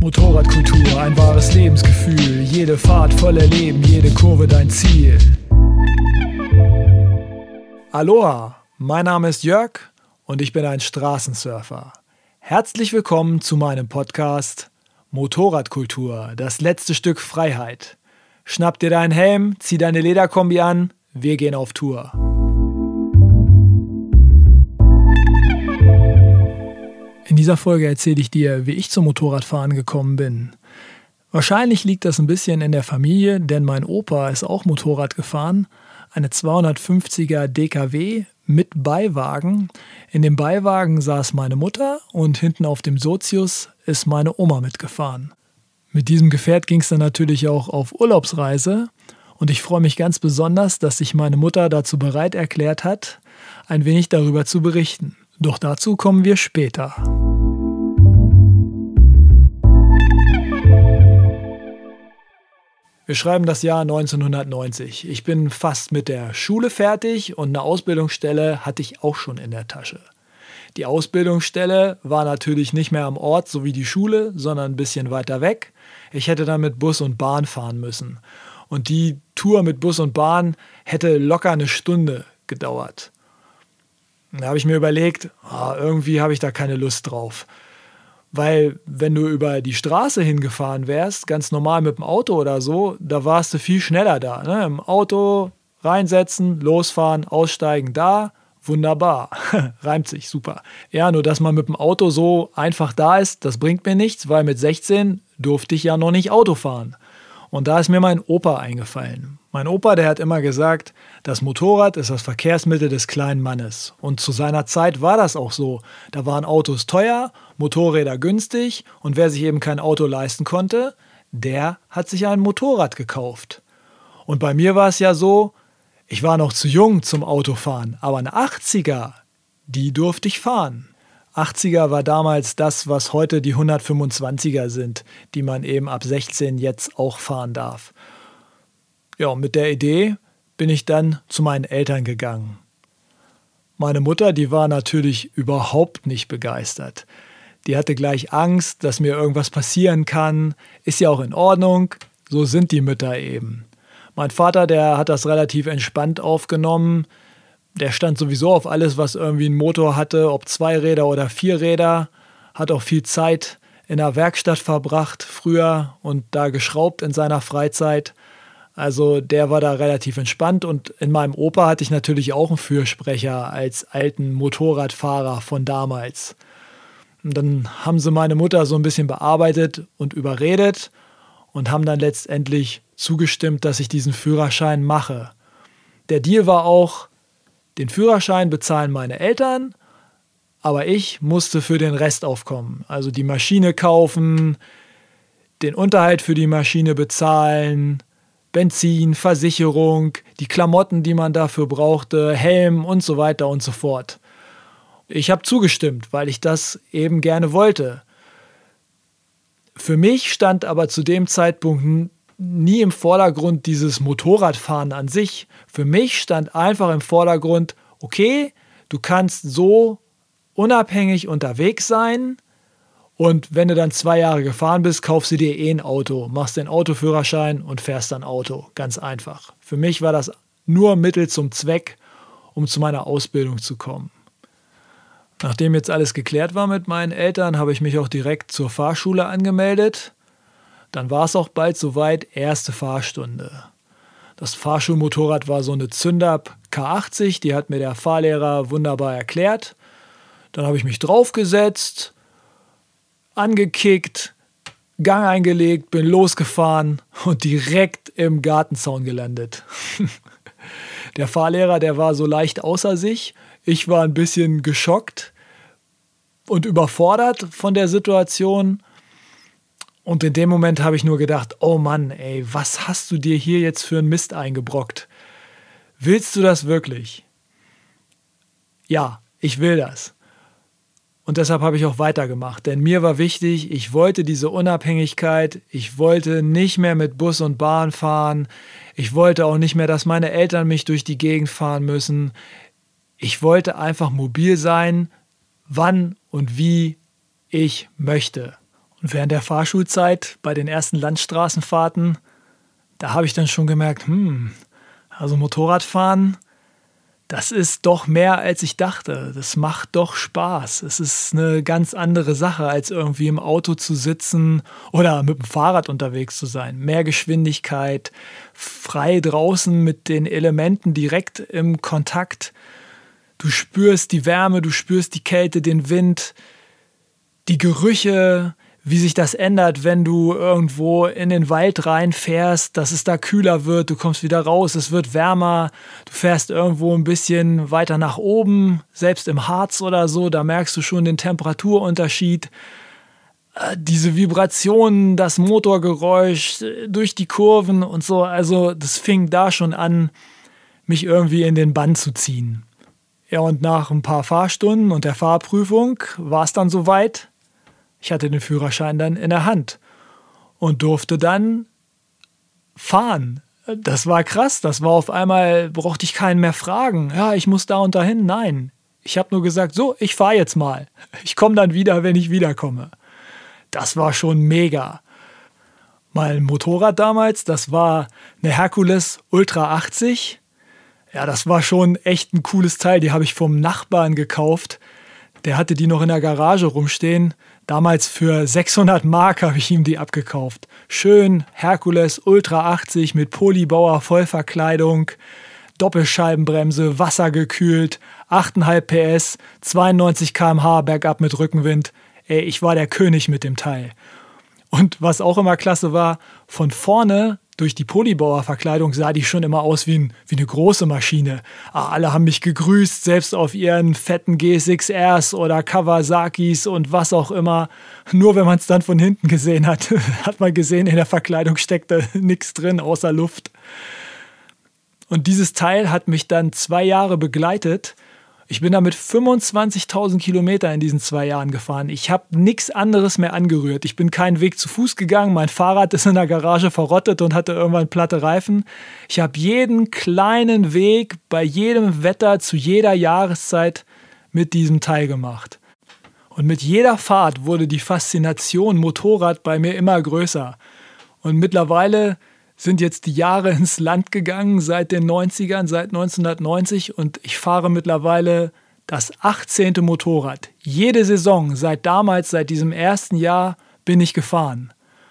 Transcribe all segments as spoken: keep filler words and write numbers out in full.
Motorradkultur, ein wahres Lebensgefühl. Jede Fahrt voller Leben, jede Kurve dein Ziel. Aloha, mein Name ist Jörg und ich bin ein Straßensurfer. Herzlich willkommen zu meinem Podcast Motorradkultur, das letzte Stück Freiheit. Schnapp dir deinen Helm, zieh deine Lederkombi an, wir gehen auf Tour. In dieser Folge erzähle ich dir, wie ich zum Motorradfahren gekommen bin. Wahrscheinlich liegt das ein bisschen in der Familie, denn mein Opa ist auch Motorrad gefahren. Eine zweihundertfünfziger D K W mit Beiwagen. In dem Beiwagen saß meine Mutter und hinten auf dem Sozius ist meine Oma mitgefahren. Mit diesem Gefährt ging es dann natürlich auch auf Urlaubsreise. Und ich freue mich ganz besonders, dass sich meine Mutter dazu bereit erklärt hat, ein wenig darüber zu berichten. Doch dazu kommen wir später. Wir schreiben das Jahr neunzehnhundertneunzig. Ich bin fast mit der Schule fertig und eine Ausbildungsstelle hatte ich auch schon in der Tasche. Die Ausbildungsstelle war natürlich nicht mehr am Ort, so wie die Schule, sondern ein bisschen weiter weg. Ich hätte dann mit Bus und Bahn fahren müssen. Und die Tour mit Bus und Bahn hätte locker eine Stunde gedauert. Da habe ich mir überlegt, oh, irgendwie habe ich da keine Lust drauf. Weil wenn du über die Straße hingefahren wärst, ganz normal mit dem Auto oder so, da warst du viel schneller da. Ne? Im Auto reinsetzen, losfahren, aussteigen, da, wunderbar. Reimt sich, super. Ja, nur dass man mit dem Auto so einfach da ist, das bringt mir nichts, weil mit sechzehn durfte ich ja noch nicht Auto fahren. Und da ist mir mein Opa eingefallen. Mein Opa, der hat immer gesagt, das Motorrad ist das Verkehrsmittel des kleinen Mannes. Und zu seiner Zeit war das auch so. Da waren Autos teuer, Motorräder günstig und wer sich eben kein Auto leisten konnte, der hat sich ein Motorrad gekauft. Und bei mir war es ja so, ich war noch zu jung zum Autofahren, aber eine achtziger, die durfte ich fahren. achtziger war damals das, was heute die hundertfünfundzwanziger sind, die man eben ab sechzehn jetzt auch fahren darf. Ja, und mit der Idee bin ich dann zu meinen Eltern gegangen. Meine Mutter, die war natürlich überhaupt nicht begeistert. Die hatte gleich Angst, dass mir irgendwas passieren kann. Ist ja auch in Ordnung, so sind die Mütter eben. Mein Vater, der hat das relativ entspannt aufgenommen. Der stand sowieso auf alles, was irgendwie einen Motor hatte, ob Zweiräder oder Vierräder. Hat auch viel Zeit in der Werkstatt verbracht früher und da geschraubt in seiner Freizeit. Also der war da relativ entspannt und in meinem Opa hatte ich natürlich auch einen Fürsprecher als alten Motorradfahrer von damals. Und dann haben sie meine Mutter so ein bisschen bearbeitet und überredet und haben dann letztendlich zugestimmt, dass ich diesen Führerschein mache. Der Deal war auch, den Führerschein bezahlen meine Eltern, aber ich musste für den Rest aufkommen. Also die Maschine kaufen, den Unterhalt für die Maschine bezahlen, Benzin, Versicherung, die Klamotten, die man dafür brauchte, Helm und so weiter und so fort. Ich habe zugestimmt, weil ich das eben gerne wollte. Für mich stand aber zu dem Zeitpunkt nie im Vordergrund dieses Motorradfahren an sich. Für mich stand einfach im Vordergrund, okay, du kannst so unabhängig unterwegs sein und wenn du dann zwei Jahre gefahren bist, kaufst du dir eh ein Auto, machst den Autoführerschein und fährst dann Auto. Ganz einfach. Für mich war das nur Mittel zum Zweck, um zu meiner Ausbildung zu kommen. Nachdem jetzt alles geklärt war mit meinen Eltern, habe ich mich auch direkt zur Fahrschule angemeldet. Dann war es auch bald soweit, erste Fahrstunde. Das Fahrschulmotorrad war so eine Zündapp K achtzig, die hat mir der Fahrlehrer wunderbar erklärt. Dann habe ich mich draufgesetzt, angekickt, Gang eingelegt, bin losgefahren und direkt im Gartenzaun gelandet. Der Fahrlehrer, der war so leicht außer sich. Ich war ein bisschen geschockt und überfordert von der Situation. Und in dem Moment habe ich nur gedacht, oh Mann, ey, was hast du dir hier jetzt für einen Mist eingebrockt? Willst du das wirklich? Ja, ich will das. Und deshalb habe ich auch weitergemacht, denn mir war wichtig, ich wollte diese Unabhängigkeit, ich wollte nicht mehr mit Bus und Bahn fahren, ich wollte auch nicht mehr, dass meine Eltern mich durch die Gegend fahren müssen. Ich wollte einfach mobil sein, wann und wie ich möchte. Und während der Fahrschulzeit bei den ersten Landstraßenfahrten, da habe ich dann schon gemerkt, hm, also Motorradfahren, das ist doch mehr, als ich dachte. Das macht doch Spaß. Es ist eine ganz andere Sache, als irgendwie im Auto zu sitzen oder mit dem Fahrrad unterwegs zu sein. Mehr Geschwindigkeit, frei draußen mit den Elementen direkt im Kontakt. Du spürst die Wärme, du spürst die Kälte, den Wind, die Gerüche, wie sich das ändert, wenn du irgendwo in den Wald reinfährst, dass es da kühler wird, du kommst wieder raus, es wird wärmer, du fährst irgendwo ein bisschen weiter nach oben, selbst im Harz oder so, da merkst du schon den Temperaturunterschied. Diese Vibrationen, das Motorgeräusch durch die Kurven und so, also das fing da schon an, mich irgendwie in den Bann zu ziehen. Ja, und nach ein paar Fahrstunden und der Fahrprüfung war es dann soweit. Ich hatte den Führerschein dann in der Hand und durfte dann fahren. Das war krass, das war auf einmal, brauchte ich keinen mehr fragen. Ja, ich muss da und dahin. Nein, ich habe nur gesagt, so, ich fahre jetzt mal. Ich komme dann wieder, wenn ich wiederkomme. Das war schon mega. Mein Motorrad damals, das war eine Hercules Ultra achtzig. Ja, das war schon echt ein cooles Teil. Die habe ich vom Nachbarn gekauft. Der hatte die noch in der Garage rumstehen. Damals für sechshundert Mark habe ich ihm die abgekauft. Schön Hercules Ultra achtzig mit Polybauer Vollverkleidung, Doppelscheibenbremse, wassergekühlt, acht Komma fünf P S, zweiundneunzig Kilometer pro Stunde bergab mit Rückenwind. Ey, ich war der König mit dem Teil. Und was auch immer klasse war, von vorne durch die Polybauer-Verkleidung sah die schon immer aus wie, ein, wie eine große Maschine. Ah, alle haben mich gegrüßt, selbst auf ihren fetten G S X Rs oder Kawasakis und was auch immer. Nur wenn man es dann von hinten gesehen hat, hat man gesehen, in der Verkleidung steckte nichts drin außer Luft. Und dieses Teil hat mich dann zwei Jahre begleitet. Ich bin damit fünfundzwanzigtausend Kilometer in diesen zwei Jahren gefahren. Ich habe nichts anderes mehr angerührt. Ich bin keinen Weg zu Fuß gegangen. Mein Fahrrad ist in der Garage verrottet und hatte irgendwann platte Reifen. Ich habe jeden kleinen Weg bei jedem Wetter zu jeder Jahreszeit mit diesem Teil gemacht. Und mit jeder Fahrt wurde die Faszination Motorrad bei mir immer größer. Und mittlerweile sind jetzt die Jahre ins Land gegangen seit den neunzigern, seit neunzehnhundertneunzig und ich fahre mittlerweile das achtzehnte Motorrad. Jede Saison, seit damals, seit diesem ersten Jahr bin ich gefahren.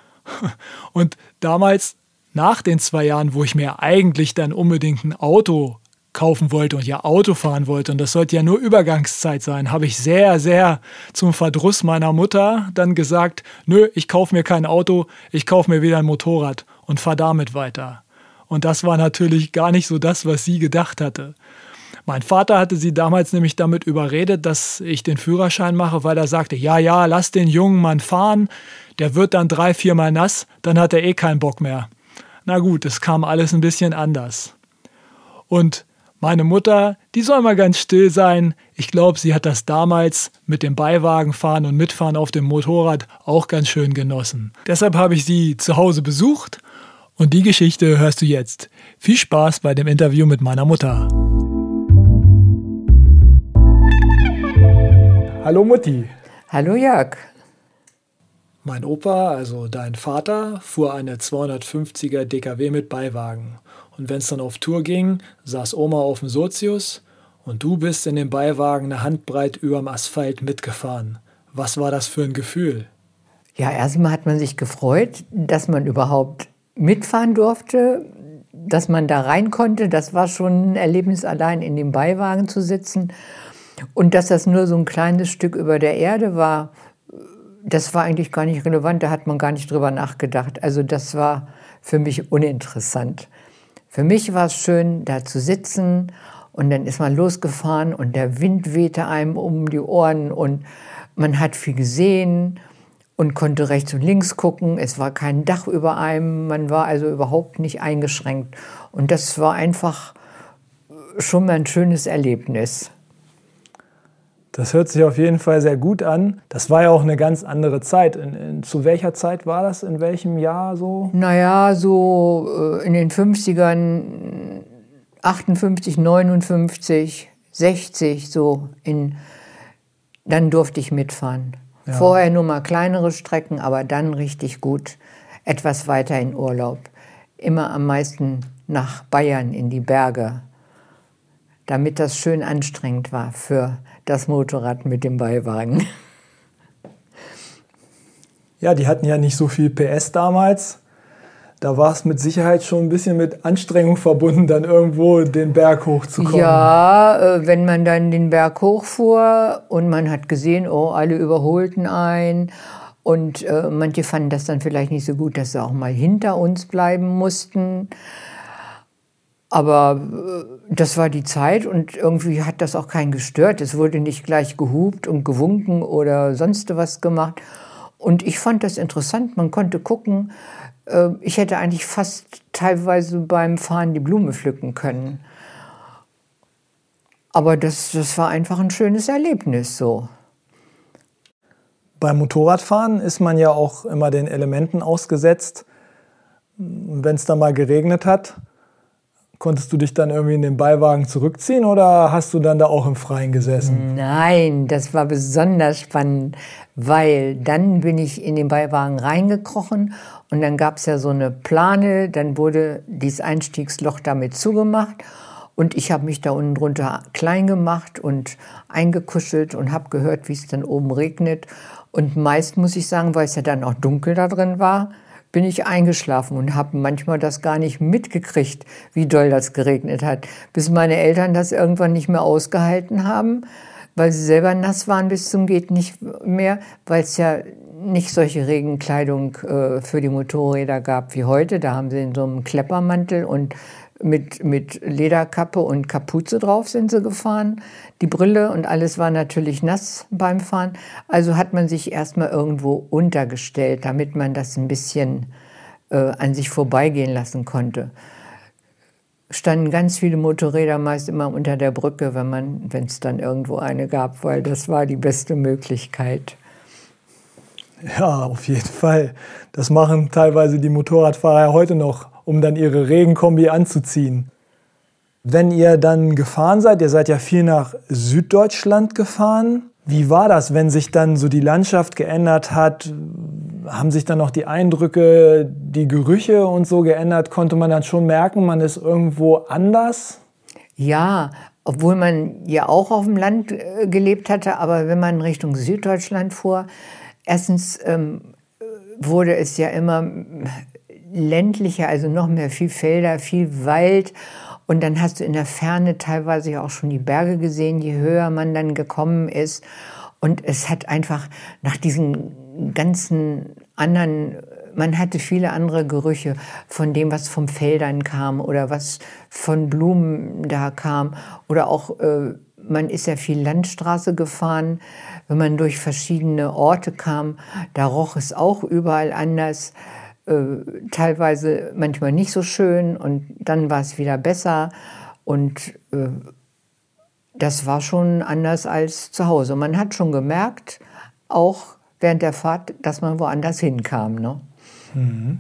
Und damals, nach den zwei Jahren, wo ich mir eigentlich dann unbedingt ein Auto kaufen wollte und ja Auto fahren wollte, und das sollte ja nur Übergangszeit sein, habe ich sehr, sehr zum Verdruss meiner Mutter dann gesagt, nö, ich kaufe mir kein Auto, ich kaufe mir wieder ein Motorrad und fahre damit weiter. Und das war natürlich gar nicht so das, was sie gedacht hatte. Mein Vater hatte sie damals nämlich damit überredet, dass ich den Führerschein mache, weil er sagte, ja, ja, lass den jungen Mann fahren, der wird dann drei, viermal nass, dann hat er eh keinen Bock mehr. Na gut, es kam alles ein bisschen anders. Und meine Mutter, die soll mal ganz still sein. Ich glaube, sie hat das damals mit dem Beiwagenfahren und Mitfahren auf dem Motorrad auch ganz schön genossen. Deshalb habe ich sie zu Hause besucht und die Geschichte hörst du jetzt. Viel Spaß bei dem Interview mit meiner Mutter. Hallo Mutti. Hallo Jörg. Mein Opa, also dein Vater, fuhr eine zweihundertfünfziger D K W mit Beiwagen. Und wenn es dann auf Tour ging, saß Oma auf dem Sozius und du bist in dem Beiwagen eine Handbreit überm Asphalt mitgefahren. Was war das für ein Gefühl? Ja, erstmal hat man sich gefreut, dass man überhaupt mitfahren durfte, dass man da rein konnte. Das war schon ein Erlebnis, allein in dem Beiwagen zu sitzen. Und dass das nur so ein kleines Stück über der Erde war, das war eigentlich gar nicht relevant. Da hat man gar nicht drüber nachgedacht. Also das war für mich uninteressant. Für mich war es schön, da zu sitzen und dann ist man losgefahren und der Wind wehte einem um die Ohren und man hat viel gesehen und konnte rechts und links gucken. Es war kein Dach über einem, man war also überhaupt nicht eingeschränkt. Und das war einfach schon mal ein schönes Erlebnis. Das hört sich auf jeden Fall sehr gut an. Das war ja auch eine ganz andere Zeit. In, in, zu welcher Zeit war das? In welchem Jahr so? Naja, so äh, in den fünfzigern, achtundfünfzig, neunundfünfzig, sechzig, so. In, dann durfte ich mitfahren. Ja. Vorher nur mal kleinere Strecken, aber dann richtig gut etwas weiter in Urlaub. Immer am meisten nach Bayern in die Berge, damit das schön anstrengend war für das Motorrad mit dem Beiwagen. Ja, die hatten ja nicht so viel P S damals. Da war es mit Sicherheit schon ein bisschen mit Anstrengung verbunden, dann irgendwo den Berg hochzukommen. Ja, äh, wenn man dann den Berg hochfuhr und man hat gesehen, oh, alle überholten einen. Und äh, manche fanden das dann vielleicht nicht so gut, dass sie auch mal hinter uns bleiben mussten. Aber äh, das war die Zeit und irgendwie hat das auch keinen gestört. Es wurde nicht gleich gehupt und gewunken oder sonst was gemacht. Und ich fand das interessant. Man konnte gucken. Äh, ich hätte eigentlich fast teilweise beim Fahren die Blume pflücken können. Aber das, das war einfach ein schönes Erlebnis so. Beim Motorradfahren ist man ja auch immer den Elementen ausgesetzt. Wenn es dann mal geregnet hat, konntest du dich dann irgendwie in den Beiwagen zurückziehen oder hast du dann da auch im Freien gesessen? Nein, das war besonders spannend, weil dann bin ich in den Beiwagen reingekrochen und dann gab es ja so eine Plane, dann wurde dieses Einstiegsloch damit zugemacht und ich habe mich da unten drunter klein gemacht und eingekuschelt und habe gehört, wie es dann oben regnet. Und meist, muss ich sagen, weil es ja dann auch dunkel da drin war, bin ich eingeschlafen und habe manchmal das gar nicht mitgekriegt, wie doll das geregnet hat. Bis meine Eltern das irgendwann nicht mehr ausgehalten haben, weil sie selber nass waren bis zum geht nicht mehr, weil es ja nicht solche Regenkleidung äh, für die Motorräder gab wie heute. Da haben sie in so einem Kleppermantel und mit, mit Lederkappe und Kapuze drauf sind sie gefahren. Die Brille und alles war natürlich nass beim Fahren. Also hat man sich erstmal irgendwo untergestellt, damit man das ein bisschen äh, an sich vorbeigehen lassen konnte. Standen ganz viele Motorräder meist immer unter der Brücke, wenn man, wenn es dann irgendwo eine gab, weil das war die beste Möglichkeit. Ja, auf jeden Fall. Das machen teilweise die Motorradfahrer heute noch, um dann ihre Regenkombi anzuziehen. Wenn ihr dann gefahren seid, ihr seid ja viel nach Süddeutschland gefahren. Wie war das, wenn sich dann so die Landschaft geändert hat? Haben sich dann noch die Eindrücke, die Gerüche und so geändert? Konnte man dann schon merken, man ist irgendwo anders? Ja, obwohl man ja auch auf dem Land äh, gelebt hatte, aber wenn man Richtung Süddeutschland fuhr, erstens ähm, wurde es ja immer ländlicher, also noch mehr, viel Felder, viel Wald. Und dann hast du in der Ferne teilweise auch schon die Berge gesehen, je höher man dann gekommen ist. Und es hat einfach nach diesen ganzen anderen, man hatte viele andere Gerüche von dem, was vom Feldern kam oder was von Blumen da kam. Oder auch, äh, man ist ja viel Landstraße gefahren. Wenn man durch verschiedene Orte kam, da roch es auch überall anders. Äh, teilweise manchmal nicht so schön und dann war es wieder besser und äh, das war schon anders als zu Hause. Man hat schon gemerkt, auch während der Fahrt, dass man woanders hinkam. Ne? Mhm.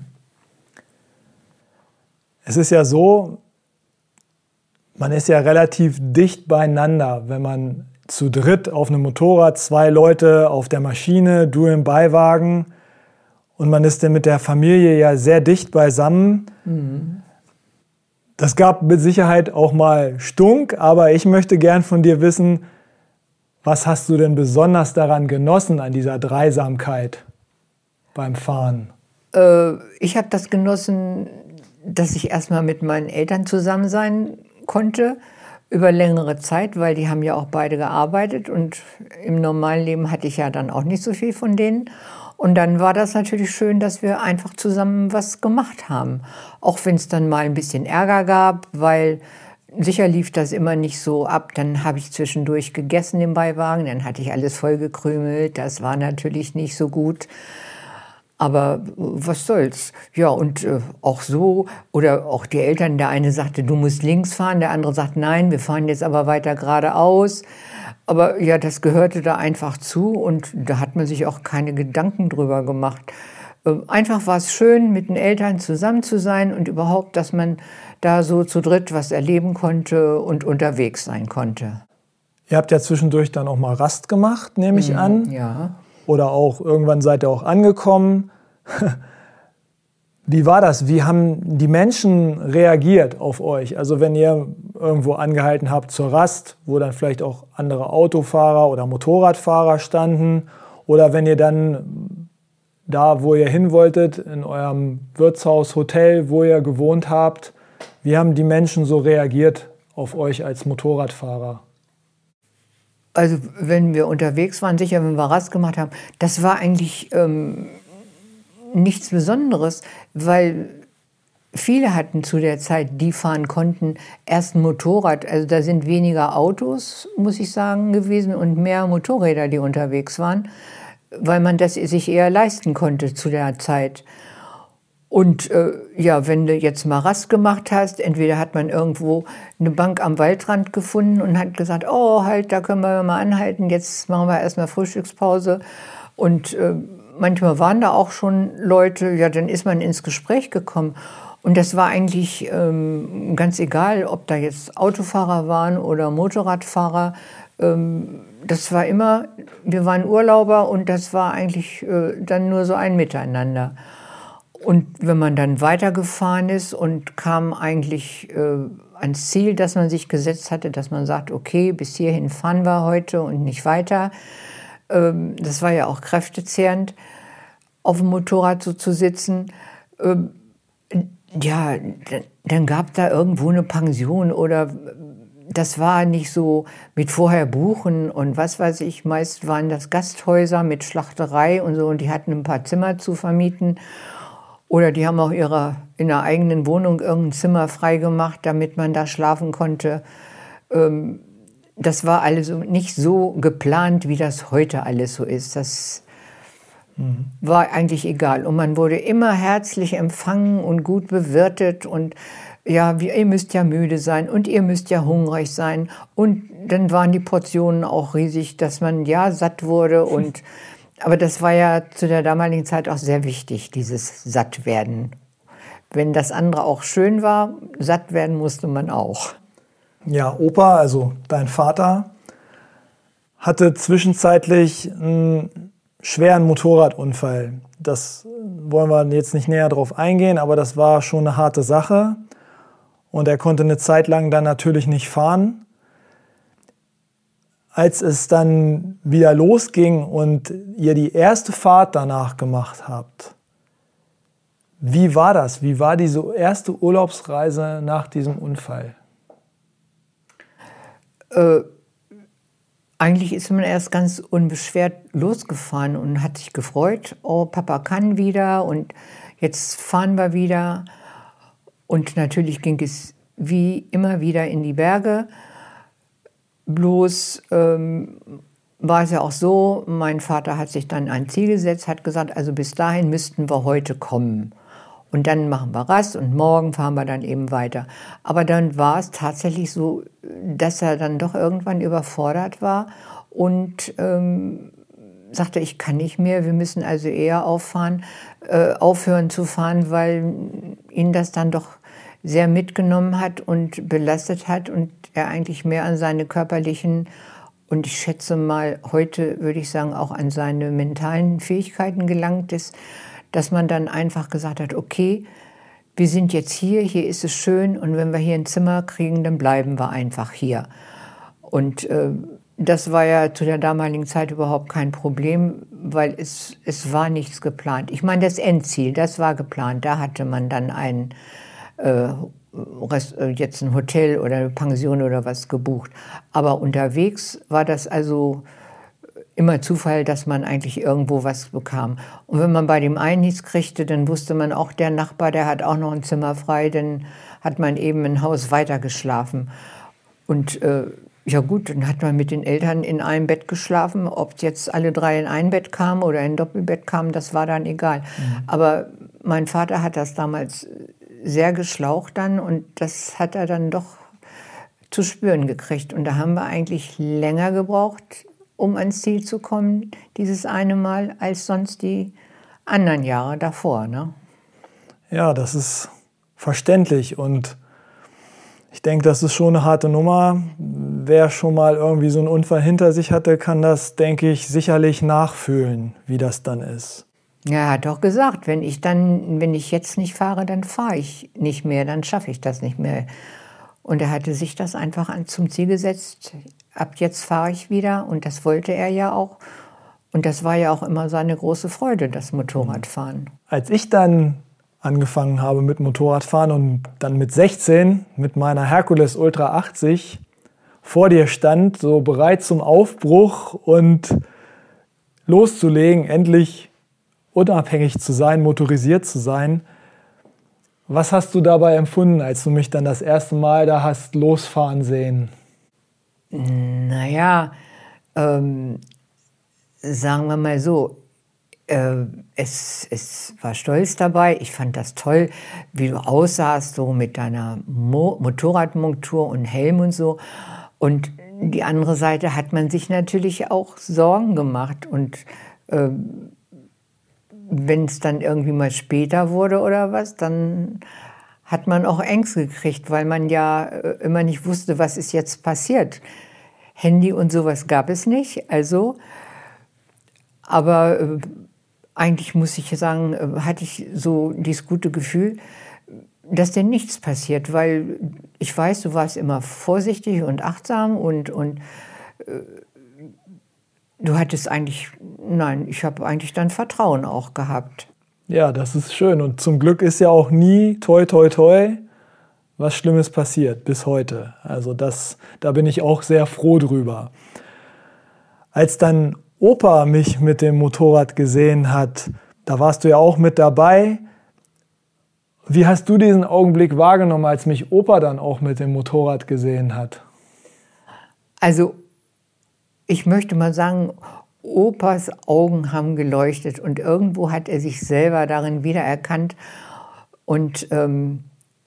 Es ist ja so, man ist ja relativ dicht beieinander, wenn man zu dritt auf einem Motorrad, zwei Leute auf der Maschine, du im Beiwagen. Und man ist dann mit der Familie ja sehr dicht beisammen. Mhm. Das gab mit Sicherheit auch mal Stunk, aber ich möchte gern von dir wissen, was hast du denn besonders daran genossen, an dieser Dreisamkeit beim Fahren? Äh, ich habe das genossen, dass ich erstmal mit meinen Eltern zusammen sein konnte, über längere Zeit, weil die haben ja auch beide gearbeitet und im normalen Leben hatte ich ja dann auch nicht so viel von denen. Und dann war das natürlich schön, dass wir einfach zusammen was gemacht haben. Auch wenn es dann mal ein bisschen Ärger gab, weil sicher lief das immer nicht so ab. Dann habe ich zwischendurch gegessen im Beiwagen, dann hatte ich alles vollgekrümelt. Das war natürlich nicht so gut. Aber was soll's? Ja, und äh, auch so, oder auch die Eltern, der eine sagte, du musst links fahren, der andere sagt, nein, wir fahren jetzt aber weiter geradeaus. Aber ja, das gehörte da einfach zu und da hat man sich auch keine Gedanken drüber gemacht. Äh, einfach war es schön, mit den Eltern zusammen zu sein und überhaupt, dass man da so zu dritt was erleben konnte und unterwegs sein konnte. Ihr habt ja zwischendurch dann auch mal Rast gemacht, nehme ich mhm, an. Ja. oder auch irgendwann seid ihr auch angekommen. Wie war das? Wie haben die Menschen reagiert auf euch? Also wenn ihr irgendwo angehalten habt zur Rast, wo dann vielleicht auch andere Autofahrer oder Motorradfahrer standen, oder wenn ihr dann da, wo ihr hin wolltet, in eurem Wirtshaus, Hotel, wo ihr gewohnt habt, wie haben die Menschen so reagiert auf euch als Motorradfahrer? Also wenn wir unterwegs waren, sicher, wenn wir Rast gemacht haben, das war eigentlich ähm, nichts Besonderes, weil viele hatten zu der Zeit, die fahren konnten, erst ein Motorrad. Also da sind weniger Autos, muss ich sagen, gewesen und mehr Motorräder, die unterwegs waren, weil man das sich eher leisten konnte zu der Zeit. Und äh, ja, wenn du jetzt mal Rast gemacht hast, entweder hat man irgendwo eine Bank am Waldrand gefunden und hat gesagt, oh, halt, da können wir mal anhalten, jetzt machen wir erstmal Frühstückspause. Und äh, manchmal waren da auch schon Leute, ja, dann ist man ins Gespräch gekommen. Und das war eigentlich ähm, ganz egal, ob da jetzt Autofahrer waren oder Motorradfahrer. Ähm, das war immer, wir waren Urlauber und das war eigentlich äh, dann nur so ein Miteinander. Und wenn man dann weitergefahren ist und kam eigentlich äh, ans Ziel, das man sich gesetzt hatte, dass man sagt, okay, bis hierhin fahren wir heute und nicht weiter. Ähm, das war ja auch kräftezehrend, auf dem Motorrad so zu sitzen. Ähm, ja, dann gab da irgendwo eine Pension oder das war nicht so mit vorher buchen und was weiß ich. Meist waren das Gasthäuser mit Schlachterei und so und die hatten ein paar Zimmer zu vermieten. Oder die haben auch ihre, in der eigenen Wohnung irgendein Zimmer freigemacht, damit man da schlafen konnte. Ähm, das war alles nicht so geplant, wie das heute alles so ist. Das mhm. war eigentlich egal. Und man wurde immer herzlich empfangen und gut bewirtet. Und ja, ihr müsst ja müde sein und ihr müsst ja hungrig sein. Und dann waren die Portionen auch riesig, dass man ja satt wurde und aber das war ja zu der damaligen Zeit auch sehr wichtig, dieses Sattwerden. Wenn das andere auch schön war, satt werden musste man auch. Ja, Opa, also dein Vater, hatte zwischenzeitlich einen schweren Motorradunfall. Das wollen wir jetzt nicht näher drauf eingehen, aber das war schon eine harte Sache. Und er konnte eine Zeit lang dann natürlich nicht fahren. Als es dann wieder losging und ihr die erste Fahrt danach gemacht habt, wie war das? Wie war diese erste Urlaubsreise nach diesem Unfall? Äh, eigentlich ist man erst ganz unbeschwert losgefahren und hat sich gefreut, oh, Papa kann wieder und jetzt fahren wir wieder. Und natürlich ging es wie immer wieder in die Berge. Bloß ähm, war es ja auch so, mein Vater hat sich dann ein Ziel gesetzt, hat gesagt, also bis dahin müssten wir heute kommen. Und dann machen wir Rast und morgen fahren wir dann eben weiter. Aber dann war es tatsächlich so, dass er dann doch irgendwann überfordert war und ähm, sagte, ich kann nicht mehr, wir müssen also eher auffahren, äh, aufhören zu fahren, weil ihn das dann doch sehr mitgenommen hat und belastet hat und er eigentlich mehr an seine körperlichen und ich schätze mal heute, würde ich sagen, auch an seine mentalen Fähigkeiten gelangt ist, dass man dann einfach gesagt hat, okay, wir sind jetzt hier, hier ist es schön und wenn wir hier ein Zimmer kriegen, dann bleiben wir einfach hier. Und äh, das war ja zu der damaligen Zeit überhaupt kein Problem, weil es, es war nichts geplant. Ich meine, das Endziel, das war geplant, da hatte man dann ein äh, jetzt ein Hotel oder eine Pension oder was gebucht. Aber unterwegs war das also immer Zufall, dass man eigentlich irgendwo was bekam. Und wenn man bei dem einen nichts kriegte, dann wusste man auch, der Nachbar, der hat auch noch ein Zimmer frei, dann hat man eben ein Haus weiter geschlafen. Und äh, ja gut, dann hat man mit den Eltern in einem Bett geschlafen. Ob jetzt alle drei in ein Bett kamen oder in ein Doppelbett kamen, das war dann egal. Mhm. Aber mein Vater hat das damals sehr geschlaucht dann und das hat er dann doch zu spüren gekriegt. Und da haben wir eigentlich länger gebraucht, um ans Ziel zu kommen, dieses eine Mal, als sonst die anderen Jahre davor. Ne? Ja, das ist verständlich und ich denke, das ist schon eine harte Nummer, wer schon mal irgendwie so einen Unfall hinter sich hatte, kann das, denke ich, sicherlich nachfühlen, wie das dann ist. Ja, er hat doch gesagt, wenn ich dann, wenn ich jetzt nicht fahre, dann fahre ich nicht mehr, dann schaffe ich das nicht mehr. Und er hatte sich das einfach an, zum Ziel gesetzt, ab jetzt fahre ich wieder, und das wollte er ja auch. Und das war ja auch immer seine große Freude, das Motorradfahren. Als ich dann angefangen habe mit Motorradfahren und dann mit sechzehn mit meiner Hercules Ultra achtzig vor dir stand, so bereit zum Aufbruch und loszulegen, endlich unabhängig zu sein, motorisiert zu sein. Was hast du dabei empfunden, als du mich dann das erste Mal da hast losfahren sehen? Naja, ähm, sagen wir mal so, äh, es, es war Stolz dabei. Ich fand das toll, wie du aussahst, so mit deiner Mo- Motorradmontur und Helm und so. Und die andere Seite hat man sich natürlich auch Sorgen gemacht. Und äh, wenn es dann irgendwie mal später wurde oder was, dann hat man auch Ängste gekriegt, weil man ja äh, immer nicht wusste, was ist jetzt passiert. Handy und sowas gab es nicht, also, aber äh, eigentlich muss ich sagen, äh, hatte ich so dieses gute Gefühl, dass dir nichts passiert, weil ich weiß, du warst immer vorsichtig und achtsam und, und äh, du hattest eigentlich, nein, ich habe eigentlich dann Vertrauen auch gehabt. Ja, das ist schön. Und zum Glück ist ja auch nie, toi, toi, toi, was Schlimmes passiert bis heute. Also das, da bin ich auch sehr froh drüber. Als dann Opa mich mit dem Motorrad gesehen hat, da warst du ja auch mit dabei. Wie hast du diesen Augenblick wahrgenommen, als mich Opa dann auch mit dem Motorrad gesehen hat? Also ich möchte mal sagen, Opas Augen haben geleuchtet und irgendwo hat er sich selber darin wiedererkannt und ähm,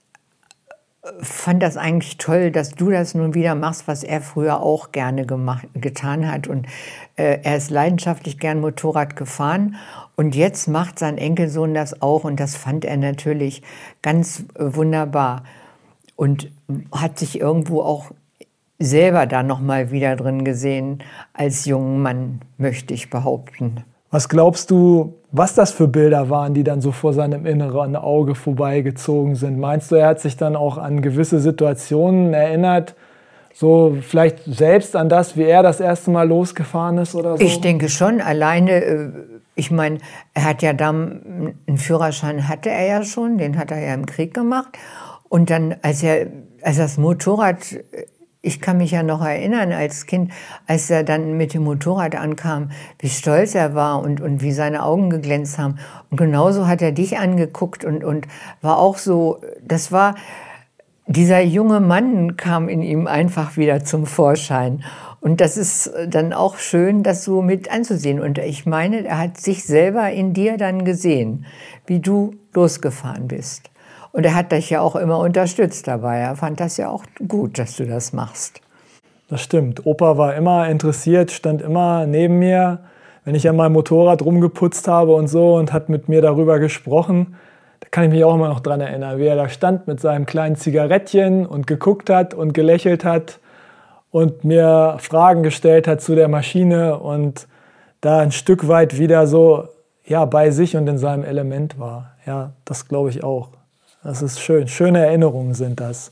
fand das eigentlich toll, dass du das nun wieder machst, was er früher auch gerne gemacht, getan hat. Und äh, er ist leidenschaftlich gern Motorrad gefahren und jetzt macht sein Enkelsohn das auch und das fand er natürlich ganz äh, wunderbar und hat sich irgendwo auch selber da noch mal wieder drin gesehen als jungen Mann, möchte ich behaupten. Was glaubst du, was das für Bilder waren, die dann so vor seinem inneren Auge vorbeigezogen sind? Meinst du, er hat sich dann auch an gewisse Situationen erinnert, so vielleicht selbst an das, wie er das erste Mal losgefahren ist oder so? Ich denke schon, alleine, ich meine, er hat ja dann, einen Führerschein hatte er ja schon, den hat er ja im Krieg gemacht. Und dann, als er, als das Motorrad, ich kann mich ja noch erinnern als Kind, als er dann mit dem Motorrad ankam, wie stolz er war und, und wie seine Augen geglänzt haben. Und genauso hat er dich angeguckt und, und war auch so, das war, dieser junge Mann kam in ihm einfach wieder zum Vorschein. Und das ist dann auch schön, das so mit anzusehen. Und ich meine, er hat sich selber in dir dann gesehen, wie du losgefahren bist. Und er hat dich ja auch immer unterstützt dabei. Er fand das ja auch gut, dass du das machst. Das stimmt. Opa war immer interessiert, stand immer neben mir, wenn ich an meinem Motorrad rumgeputzt habe und so und hat mit mir darüber gesprochen. Da kann ich mich auch immer noch dran erinnern, wie er da stand mit seinem kleinen Zigarettchen und geguckt hat und gelächelt hat und mir Fragen gestellt hat zu der Maschine und da ein Stück weit wieder so ja, bei sich und in seinem Element war. Ja, das glaube ich auch. Das ist schön. Schöne Erinnerungen sind das.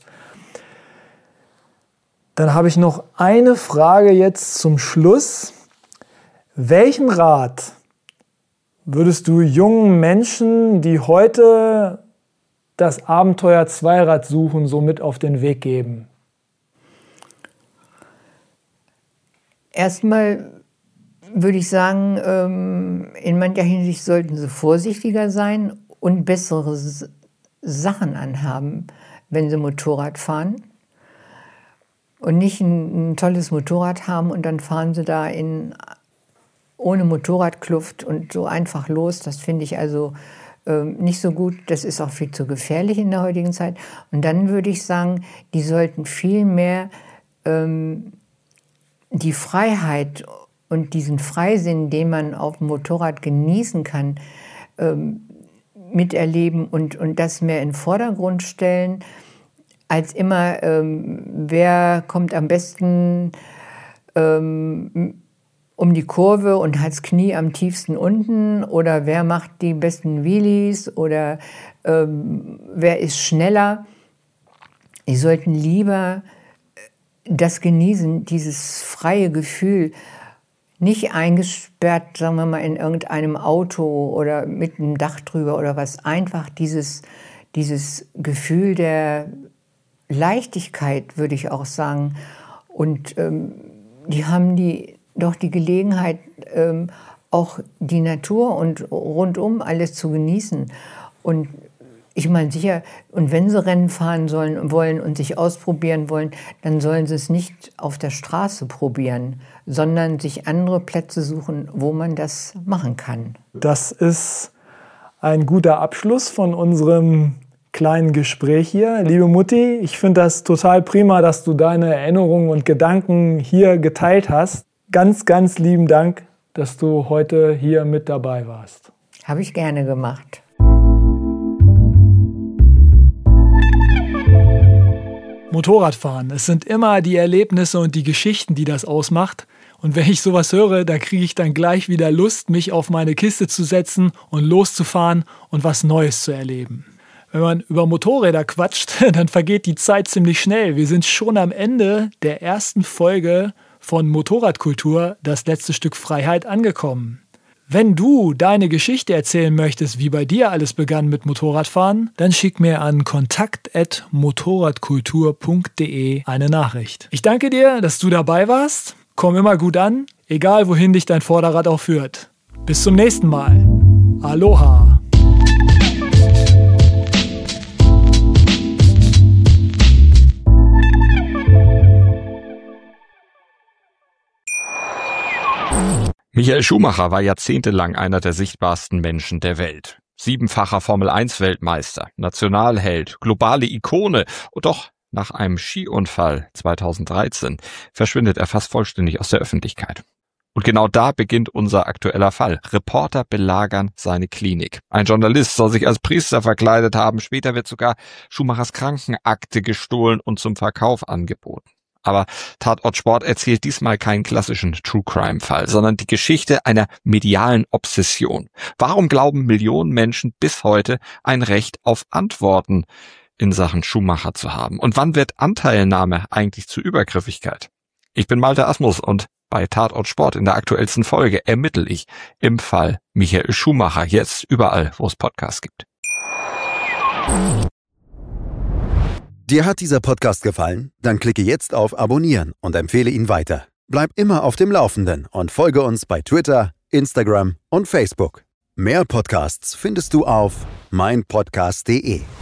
Dann habe ich noch eine Frage jetzt zum Schluss. Welchen Rat würdest du jungen Menschen, die heute das Abenteuer Zweirad suchen, so mit auf den Weg geben? Erstmal würde ich sagen, in mancher Hinsicht sollten sie vorsichtiger sein und bessere Sachen anhaben, wenn sie Motorrad fahren. Und nicht ein, ein tolles Motorrad haben und dann fahren sie da in, ohne Motorradkluft und so einfach los. Das finde ich also äh, nicht so gut. Das ist auch viel zu gefährlich in der heutigen Zeit. Und dann würde ich sagen, die sollten viel mehr ähm, die Freiheit und diesen Freisinn, den man auf dem Motorrad genießen kann, ähm, miterleben und, und das mehr in den Vordergrund stellen, als immer, ähm, wer kommt am besten ähm, um die Kurve und hat das Knie am tiefsten unten oder wer macht die besten Wheelies oder ähm, wer ist schneller. Die sollten lieber das genießen, dieses freie Gefühl, nicht eingesperrt, sagen wir mal, in irgendeinem Auto oder mit einem Dach drüber oder was. Einfach dieses, dieses Gefühl der Leichtigkeit, würde ich auch sagen. Und ähm, die haben die, doch die Gelegenheit, ähm, auch die Natur und rundum alles zu genießen. Und ich meine sicher, und wenn sie Rennen fahren sollen, wollen und sich ausprobieren wollen, dann sollen sie es nicht auf der Straße probieren, sondern sich andere Plätze suchen, wo man das machen kann. Das ist ein guter Abschluss von unserem kleinen Gespräch hier. Liebe Mutti, ich finde das total prima, dass du deine Erinnerungen und Gedanken hier geteilt hast. Ganz, ganz lieben Dank, dass du heute hier mit dabei warst. Habe ich gerne gemacht. Motorradfahren, es sind immer die Erlebnisse und die Geschichten, die das ausmacht. Und wenn ich sowas höre, da kriege ich dann gleich wieder Lust, mich auf meine Kiste zu setzen und loszufahren und was Neues zu erleben. Wenn man über Motorräder quatscht, dann vergeht die Zeit ziemlich schnell. Wir sind schon am Ende der ersten Folge von Motorradkultur, das letzte Stück Freiheit, angekommen. Wenn du deine Geschichte erzählen möchtest, wie bei dir alles begann mit Motorradfahren, dann schick mir an kontakt at motorradkultur punkt de eine Nachricht. Ich danke dir, dass du dabei warst. Komm immer gut an, egal wohin dich dein Vorderrad auch führt. Bis zum nächsten Mal. Aloha. Michael Schumacher war jahrzehntelang einer der sichtbarsten Menschen der Welt. Siebenfacher Formel eins Weltmeister, Nationalheld, globale Ikone und doch nach einem Skiunfall zweitausenddreizehn verschwindet er fast vollständig aus der Öffentlichkeit. Und genau da beginnt unser aktueller Fall. Reporter belagern seine Klinik. Ein Journalist soll sich als Priester verkleidet haben, später wird sogar Schumachers Krankenakte gestohlen und zum Verkauf angeboten. Aber Tatort Sport erzählt diesmal keinen klassischen True-Crime-Fall, sondern die Geschichte einer medialen Obsession. Warum glauben Millionen Menschen bis heute, ein Recht auf Antworten in Sachen Schumacher zu haben? Und wann wird Anteilnahme eigentlich zur Übergriffigkeit? Ich bin Malte Asmus und bei Tatort Sport in der aktuellsten Folge ermittle ich im Fall Michael Schumacher, jetzt überall, wo es Podcasts gibt. Dir hat dieser Podcast gefallen? Dann klicke jetzt auf Abonnieren und empfehle ihn weiter. Bleib immer auf dem Laufenden und folge uns bei Twitter, Instagram und Facebook. Mehr Podcasts findest du auf mein podcast punkt de.